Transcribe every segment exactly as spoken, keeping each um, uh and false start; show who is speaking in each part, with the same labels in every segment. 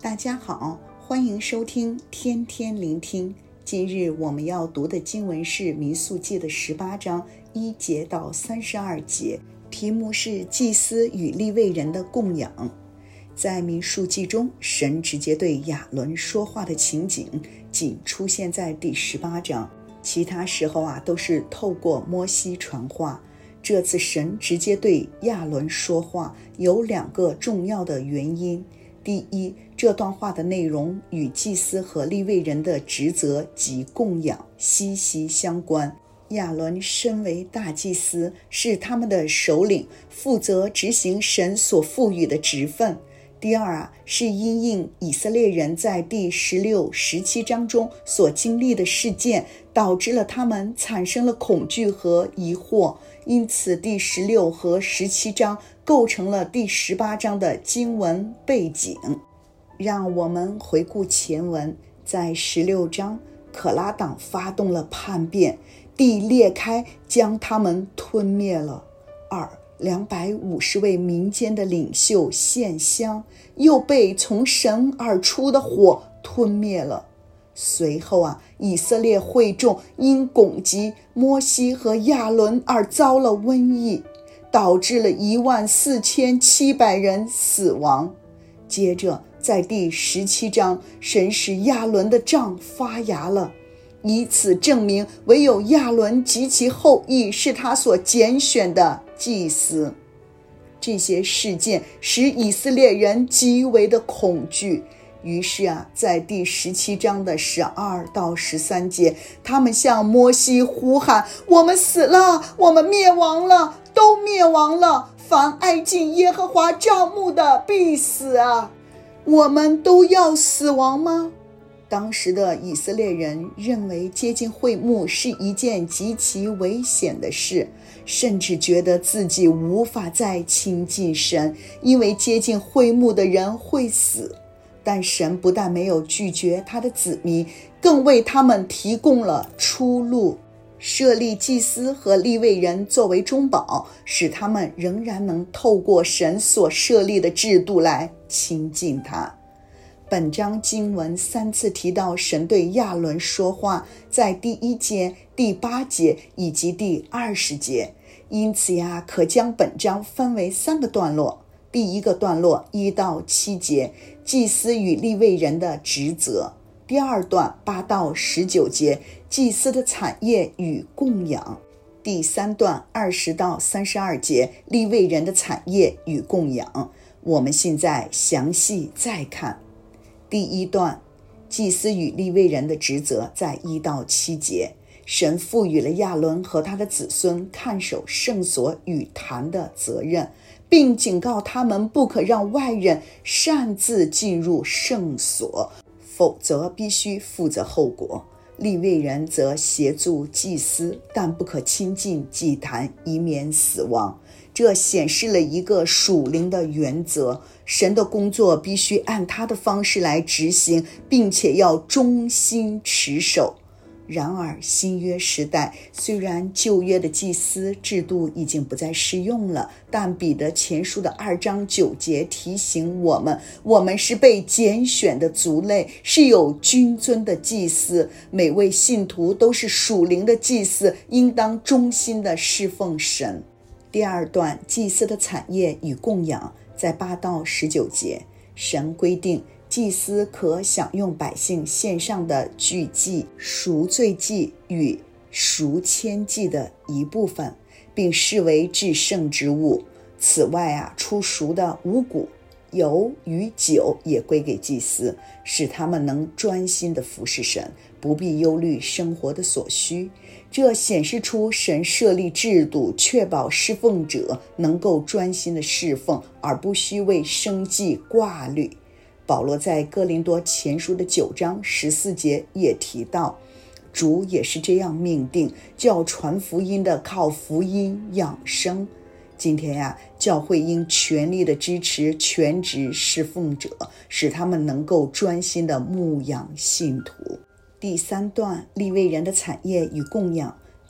Speaker 1: 大家好，欢迎收听天天聆听。今日我们要读的经文是民数记的十八章一节到三十二节，题目是祭司与利未人的供养。在民数记中，神直接对亚伦说话的情景仅出现在第十八章，其他时候啊都是透过摩西传话。这次神直接对亚伦说话有两个重要的原因。第一，这段话的内容与祭司和利未人的职责及供养息息相关。亚伦身为大祭司，是他们的首领，负责执行神所赋予的职分。第二啊，是因应以色列人在第十六、十七章中所经历的事件，导致了他们产生了恐惧和疑惑，因此第十六和十七章构成了第十八章的经文背景。让我们回顾前文，在十六章，可拉党发动了叛变，地裂开，将他们吞灭了。二两百五十位民间的领袖献香，又被从神而出的火吞灭了。随后啊，以色列会众因攻击摩西和亚伦而遭了瘟疫，导致了一万四千七百人死亡。接着在第十七章，神使亚伦的杖发芽了，以此证明唯有亚伦及其后裔是他所拣选的祭司。这些事件使以色列人极为的恐惧，于是啊，在第十七章的十二到十三节，他们向摩西呼喊：我们死了，我们灭亡了，都灭亡了，凡爱近耶和华帐幕的必死啊！我们都要死亡吗？当时的以色列人认为接近会幕是一件极其危险的事，甚至觉得自己无法再亲近神，因为接近会幕的人会死。但神不但没有拒绝他的子民，更为他们提供了出路，设立祭司和利未人作为中保，使他们仍然能透过神所设立的制度来亲近他。本章经文三次提到神对亚伦说话，在第一节、第八节以及第二十节，因此呀，可将本章分为三个段落。第一个段落一到七节，祭司与利未人的职责；第二段八到十九节，祭司的产业与供养；第三段二十到三十二节，利未人的产业与供养。我们现在详细再看。第一段，祭司与利未人的职责，在一到七节，神赋予了亚伦和他的子孙看守圣所与坛的责任，并警告他们不可让外人擅自进入圣所，否则必须负责后果。利未人则协助祭司，但不可亲近祭坛，以免死亡。这显示了一个属灵的原则，神的工作必须按他的方式来执行，并且要忠心持守。然而新约时代，虽然旧约的祭司制度已经不再适用了，但彼得前书的二章九节提醒我们，我们是被拣选的族类，是有君尊的祭司，每位信徒都是属灵的祭司，应当忠心的侍奉神。第二段，祭司的产业与供养，在八到十九节，神规定祭司可享用百姓献上的聚祭、赎罪祭与赎愆祭的一部分，并视为至圣之物。此外啊，出赎的五谷、油与酒也归给祭司，使他们能专心的服侍神，不必忧虑生活的所需。这显示出神设立制度，确保侍奉者能够专心的侍奉，而不需为生计挂虑。保罗在哥林多前书的九章十四节也提到，主也是这样命定，叫传福音的靠福音养生。今天呀，教会应全力的支持全职侍奉者，使他们能够专心的牧养信徒。第三段，利未人的产业与供养，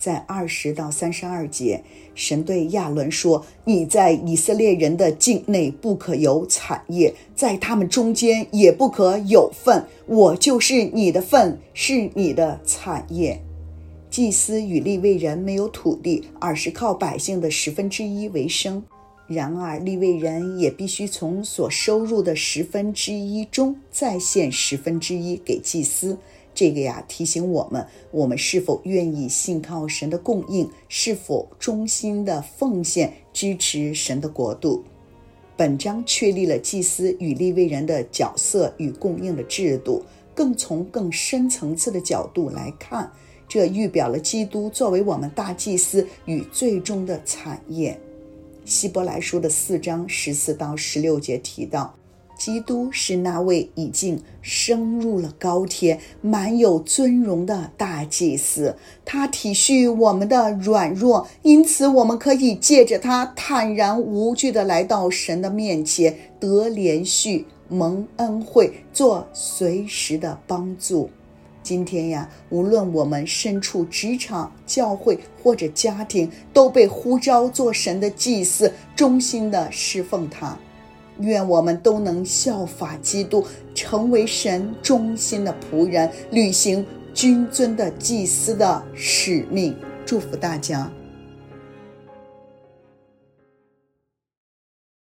Speaker 1: 在二十到三十二节，神对亚伦说，你在以色列人的境内不可有产业，在他们中间也不可有份，我就是你的份，是你的产业。祭司与利未人没有土地，而是靠百姓的十分之一为生。然而利未人也必须从所收入的十分之一中再献十分之一给祭司。这个呀，提醒我们，我们是否愿意信靠神的供应，是否忠心的奉献支持神的国度。本章确立了祭司与利未人的角色与供应的制度，更从更深层次的角度来看，这预表了基督作为我们大祭司与最终的产业。希伯来书的四章十四到十六节提到，基督是那位已经升入了高天、满有尊荣的大祭司，他体恤我们的软弱，因此我们可以借着他坦然无惧地来到神的面前，得连续蒙恩惠，做随时的帮助。今天呀，无论我们身处职场、教会或者家庭，都被呼召做神的祭司，忠心的侍奉他。愿我们都能效法基督，成为神忠心的仆人，履行君尊的祭司的使命。祝福大家。